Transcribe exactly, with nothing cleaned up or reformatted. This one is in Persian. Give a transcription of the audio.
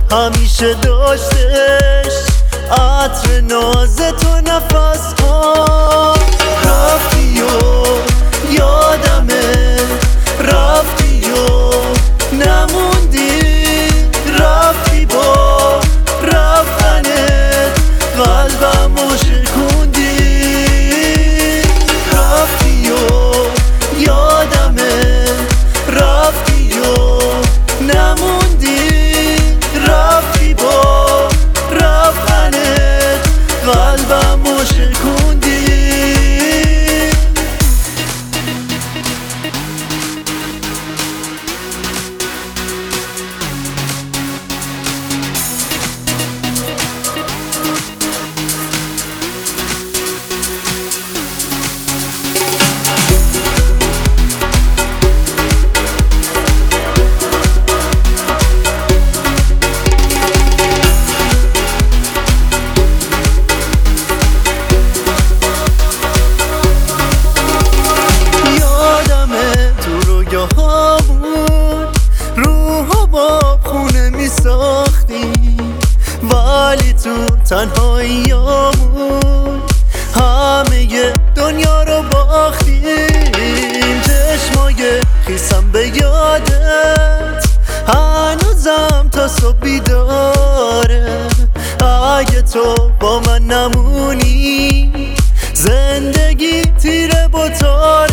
همیشه داشتش عطر ناز تو نفس ها. رفتی و یادمه، رفتی و نموندی، رفتی با رفتنت قلبمو شکوندی. رفتی و یادمه، رفتی و نموندی، رفتی با رفتنت قلبمو شکوندی. روحو با خونه می ساختیم ولی تو تنهاییامون همه دنیا رو باختیم. چشمای خیسم به یادت هنوزم تا صبح بیداره. اگه تو با من نمونی زندگی تیره بطاره.